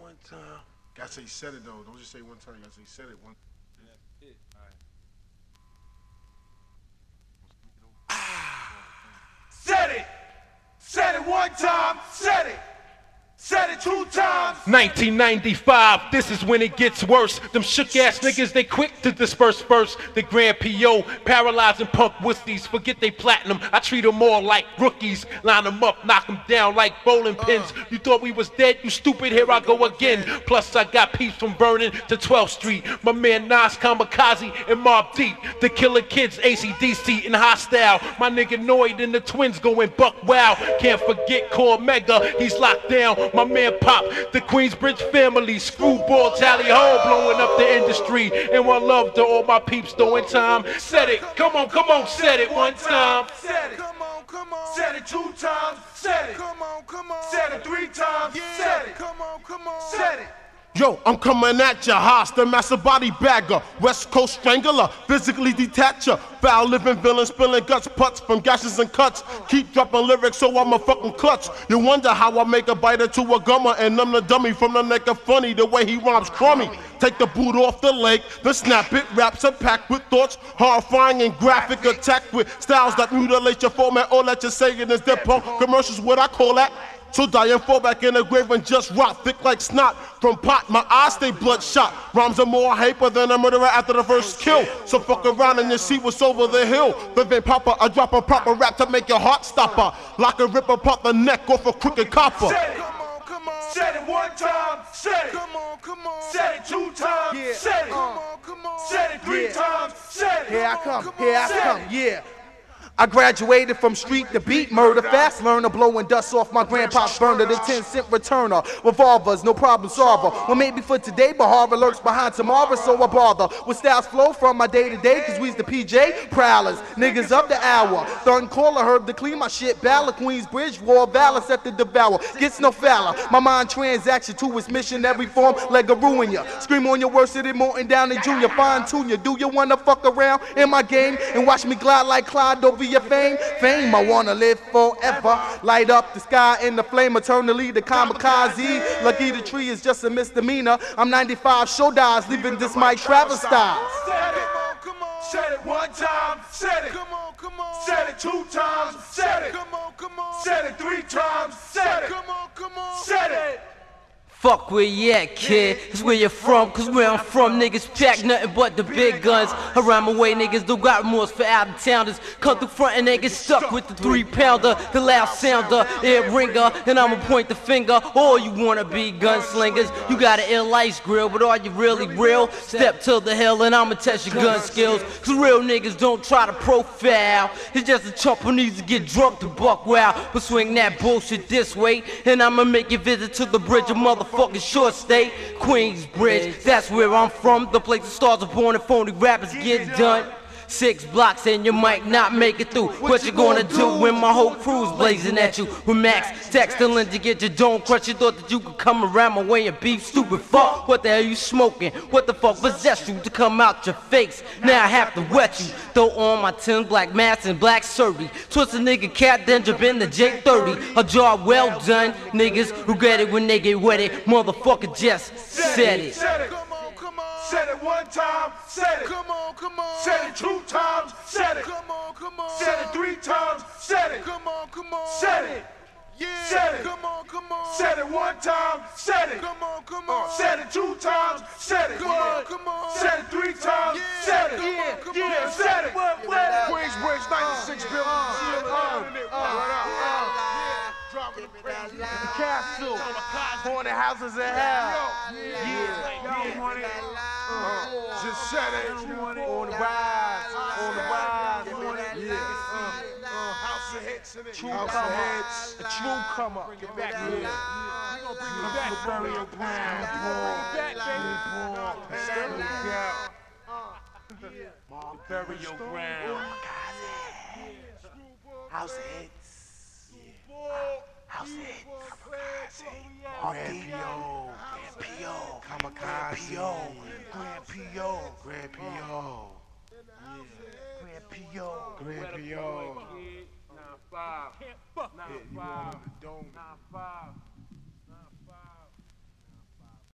one time. Gotta say said it though. Don't just say one time. You gotta say said it one. Yeah, all right. Said it. Said it one time. Said it. Said it 2 times. 1995, this is when it gets worse. Them shook ass niggas, they quick to disperse first. The Grand P.O. paralyzing punk wussies. Forget they platinum, I treat them all like rookies. Line them up, knock them down like bowling pins. You thought we was dead, you stupid, here I go again. Plus I got peeps from Vernon to 12th Street. My man Nas Kamikaze and Mobb Deep. The Killer Kids, AC/DC and Hostile. My nigga Noid and the twins going buck wow. Can't forget Cormega, he's locked down. My man Pop, the Queensbridge family, Screwball, Tally Ho, blowing up the industry. And one love to all my peeps doing time. Said it, come on, said it one time. Said it, come on, said it 2 times. Said it, come on, said it 3 times. Said it, come on, said it. Yo, I'm coming at ya, hostile, massive body bagger, West Coast strangler, physically detacher, foul living villain, spilling guts, putts from gashes and cuts. Keep dropping lyrics, so I'm a fucking clutch. You wonder how I make a biter to a gummer and I'm the dummy from the neck of funny, the way he rhymes crummy. Take the boot off the leg, then snap it, raps are packed with thoughts, horrifying and graphic, attack with styles that mutilate your format. All that you're saying is dead punk commercials, what I call that. So die and fall back in the grave and just rot thick like snot from pot. My eyes stay bloodshot. Rhymes are more hyper than a murderer after the first kill. So fuck around and you see what's over the hill. Living Papa, I drop a proper rap to make your heart stopper. Lock and rip apart the neck off a crooked copper. Said it, come on, said it 1 time. Said it, come on, said it 2 times. Yeah. Said it, come on, said it 3 times. Said it, Here I come, yeah. I graduated from street to beat murder, fast learner, blowing dust off my grandpa's burner, the 10-cent returner, revolvers, no problem solver. Well, maybe for today, but horror lurks behind tomorrow, so I bother. With styles flow from my day to day, cause we's the PJ prowlers, niggas of the hour. Thornton caller, herb to clean my shit, Ballard, Queensbridge, war valor, set to devour. Gets no fouler. My mind transaction to its mission, every form, leg of ruin ya. Scream on your worst city, Morton down in Junior, fine tune ya. Do you wanna fuck around in my game and watch me glide like Clyde over your fame? Fame, I wanna live forever. Light up the sky in the flame, eternally the kamikaze. Lucky the tree is just a misdemeanor. I'm 95 show dies, leaving this mic Travis style. Said it, come on, said it 1 time. Said it, come on, said it 2 times. Said it, come on, said it 3 times. Said it, come on, said it. Fuck where you at, kid. It's where you're from, cause where I'm from, niggas pack nothing but the big guns. Around my way, niggas don't got remorse for out of towners. Come through front and they get stuck with the 3-pounder, the loud sounder, ear ringer. Then I'ma point the finger. All you wanna be gunslingers. You got an ill ice grill, but are you really real? Step to the hill and I'ma test your gun skills. Cause real niggas don't try to profile. It's just a chump who needs to get drunk to buck wow. But swing that bullshit this way, and I'ma make you visit to the bridge of motherfuckers. Short State, Queensbridge, that's where I'm from. The place the stars are born and phony rappers get done. 6 blocks and you might not make it through. What you gonna do when my whole crew's blazing at you? With Max texting to get your dome crushed. You thought that you could come around my way and beef stupid fuck. What the hell you smoking? What the fuck possessed you to come out your face? Now I have to wet you. Throw on my 10 black masks and black survey. Twist a nigga cat, then jump in the J30. A job well done. Niggas who get it when they get wetted. Motherfucker just said it. Said it 1 time, said it, come on, said it 2 times, said it, come on, said it 3 times, said it, come on, said it, said it, come on, said it 1 time, said it, come on, said it 2 times, said it, come on, said it 3 times, said it, yeah, said it, Queensbridge 96 building, the castle, haunted houses in hell, just said it, on the rise, house of hits, house of hits, a true come up, get back here, we gonna bring you back, burial ground, burial ground, house of hits, house of hits, Grand P.O., Kamikaze, Grand P.O., Grand P.O., Grand P.O., Grand P.O. 9-5. 9-5. 9-5.